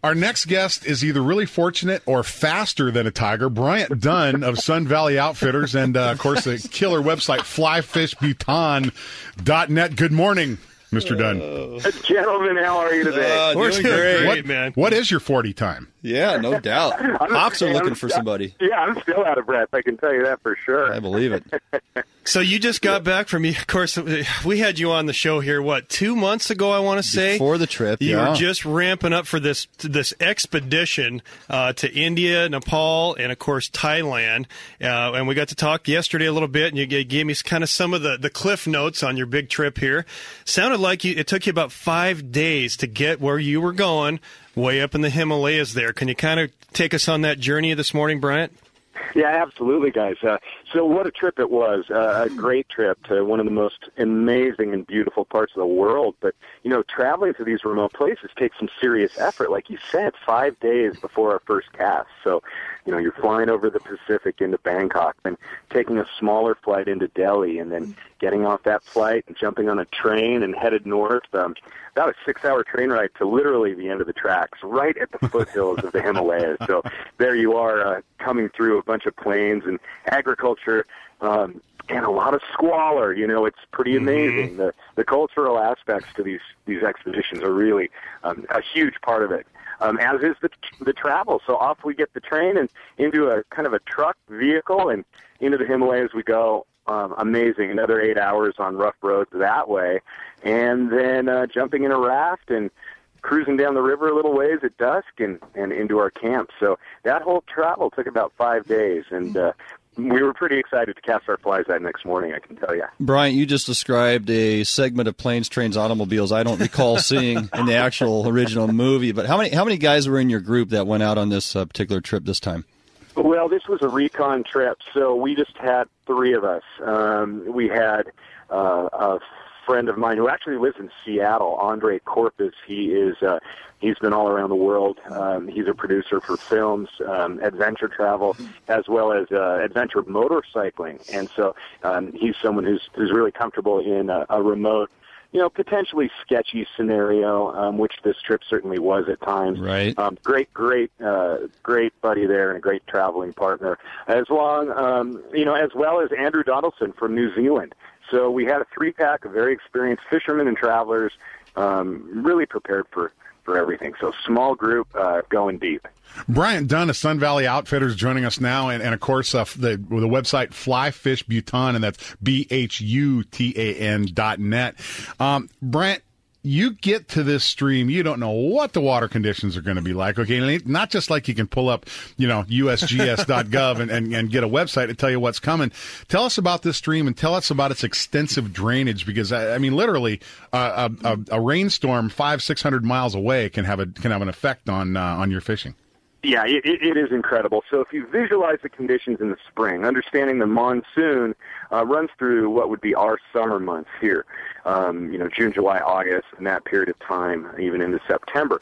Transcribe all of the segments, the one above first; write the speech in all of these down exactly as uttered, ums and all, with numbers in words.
Our next guest is either really fortunate or faster than a tiger. Bryant Dunn of Sun Valley Outfitters and, uh, of course, the killer website fly fish butan dot net. Good morning, Mister Dunn. Uh, Gentlemen, how are you today? Uh, doing great, what, man. What is your forty time? Yeah, no doubt. Pops are looking for somebody. Yeah, I'm still out of breath. I can tell you that for sure. I believe it. So you just got back from, of course, we had you on the show here, what, two months ago, I want to say? Before the trip, You yeah. were just ramping up for this this expedition uh, to India, Nepal, and, of course, Thailand. Uh, and we got to talk yesterday a little bit, and you gave me kind of some of the, the cliff notes on your big trip here. Sounded like you, it took you about five days to get where you were going, way up in the Himalayas there. Can you kind of take us on that journey this morning, Bryant? Yeah, absolutely, guys. Uh, so what a trip it was. Uh, a great trip to one of the most amazing and beautiful parts of the world. But, you know, traveling to these remote places takes some serious effort. Like you said, five days before our first cast. So, you know, you're flying over the Pacific into Bangkok, then taking a smaller flight into Delhi, and then getting off that flight and jumping on a train and headed north. Um, about a six-hour train ride to literally the end of the tracks, right at the foothills of the Himalayas. So there you are, uh, coming through a bunch of plains and agriculture, um, and a lot of squalor. You know, it's pretty amazing. Mm-hmm. The the cultural aspects to these these expeditions are really um, a huge part of it. Um, as is the the travel. So off we get the train and into a kind of a truck vehicle, and into the Himalayas we go. Um, amazing. Another eight hours on rough roads that way. And then uh, jumping in a raft and cruising down the river a little ways at dusk and, and into our camp. So that whole travel took about five days. And uh, we were pretty excited to cast our flies that next morning, I can tell you. Bryant, you just described a segment of Planes, Trains, Automobiles I don't recall seeing in the actual original movie. But how many how many guys were in your group that went out on this uh, particular trip this time? Well, this was a recon trip, so we just had three of us. Um, we had uh, a friend of mine who actually lives in Seattle, Andre Corpus. He is uh, he's been all around the world. Um, he's a producer for films, um, adventure travel, as well as uh, adventure motorcycling. And so um, he's someone who's who's really comfortable in a, a remote, you know, potentially sketchy scenario, um, which this trip certainly was at times. Right. Um, great, great, uh, great buddy there and a great traveling partner. As long, um, you know, as well as Andrew Donaldson from New Zealand. So we had a three-pack of very experienced fishermen and travelers, um, really prepared for, for everything. So small group, uh, going deep. Bryant Dunn of Sun Valley Outfitters joining us now, and, and of course uh, the the website Fly Fish Butan, and that's B H U T A N dot net. Um, Bryant, you get to this stream, you don't know what the water conditions are going to be like. Okay, not just like you can pull up, you know, U S G S dot gov and, and, and get a website to tell you what's coming. Tell us about this stream and tell us about its extensive drainage, because I, I mean, literally, uh, a, a, a rainstorm five six hundred miles away can have a can have an effect on uh, on your fishing. Yeah, it, it is incredible. So if you visualize the conditions in the spring, understanding the monsoon uh, runs through what would be our summer months here, um, you know, June, July, August, and that period of time, even into September.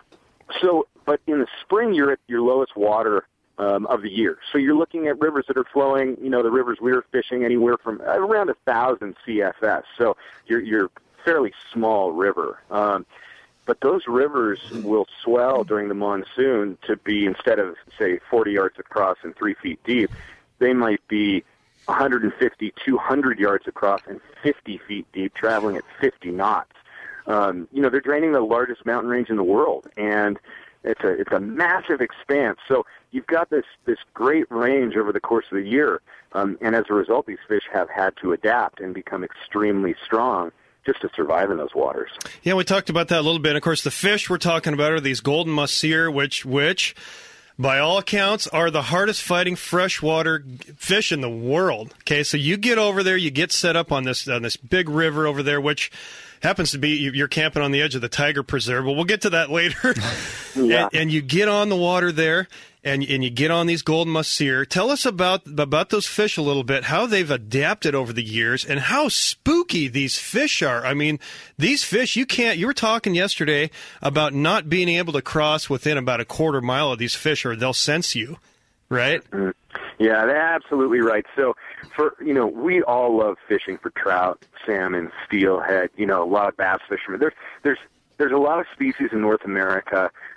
So, but in the spring, you're at your lowest water um, of the year. So you're looking at rivers that are flowing, you know, the rivers we were fishing anywhere from around one thousand C F S. So you're, you're fairly small river. Um, But those rivers will swell during the monsoon to be, instead of, say, forty yards across and three feet deep, they might be one fifty, two hundred yards across and fifty feet deep, traveling at fifty knots. Um, you know, they're draining the largest mountain range in the world, and it's a it's a massive expanse. So you've got this, this great range over the course of the year, um, and as a result, these fish have had to adapt and become extremely strong just to survive in those waters. Yeah, we talked about that a little bit. Of course, the fish we're talking about are these golden mahseer, which, which, by all accounts, are the hardest fighting freshwater fish in the world. Okay, so you get over there, you get set up on this on this big river over there, which happens to be, you're camping on the edge of the Tiger Preserve. Well, we'll get to that later. Yeah. and, and you get on the water there, and and you get on these golden mahseer. Tell us about about those fish a little bit, how they've adapted over the years, and how spooky these fish are. I mean, these fish, you can't, you were talking yesterday about not being able to cross within about a quarter mile of these fish, or they'll sense you, right? Mm-hmm. Yeah, they're absolutely right. So, for you know, we all love fishing for trout, salmon, steelhead. You know, a lot of bass fishermen. There's there's there's a lot of species in North America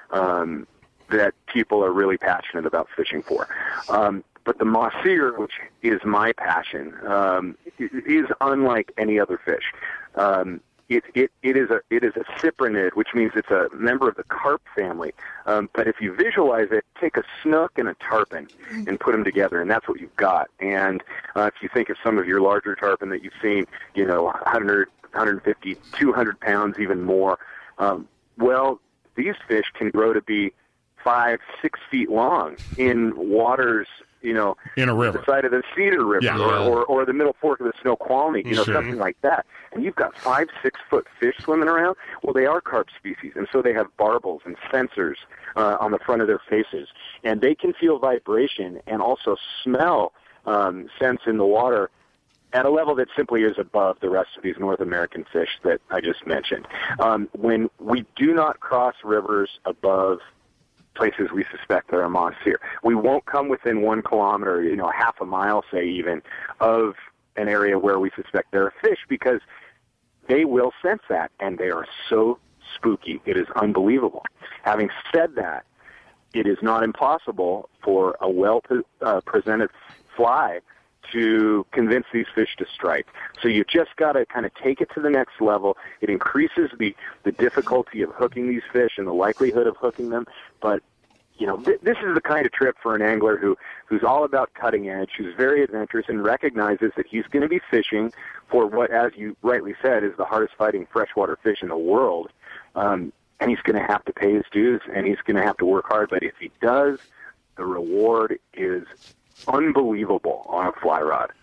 um, that people are really passionate about fishing for. Um, but the mahseer, which is my passion, um, is unlike any other fish. Um, It, it, it is a it is a cyprinid, which means it's a member of the carp family. Um, but if you visualize it, take a snook and a tarpon and put them together, and that's what you've got. And uh, if you think of some of your larger tarpon that you've seen, you know, one hundred, one fifty, two hundred pounds, even more. Um, well, these fish can grow to be five, six feet long in waters, you know, in a river, the side of the Cedar River, yeah. or, or or the Middle Fork of the Snoqualmie, you know, Sure. something like that. And you've got five, six foot fish swimming around. Well, they are carp species, and so they have barbels and sensors uh, on the front of their faces, and they can feel vibration and also smell um, sense in the water at a level that simply is above the rest of these North American fish that I just mentioned. Um, when we do not cross rivers above places we suspect there are mahseer, we won't come within one kilometer, you know, half a mile, say even, of an area where we suspect there are fish, because they will sense that, and they are so spooky. It is unbelievable. Having said that, it is not impossible for a well-presented fly to convince these fish to strike. So you just got to kind of take it to the next level. It increases the, the difficulty of hooking these fish and the likelihood of hooking them. But, you know, th- this is the kind of trip for an angler who, who's all about cutting edge, who's very adventurous, and recognizes that he's going to be fishing for what, as you rightly said, is the hardest fighting freshwater fish in the world. Um, and he's going to have to pay his dues, and he's going to have to work hard. But if he does, the reward is unbelievable on a fly rod.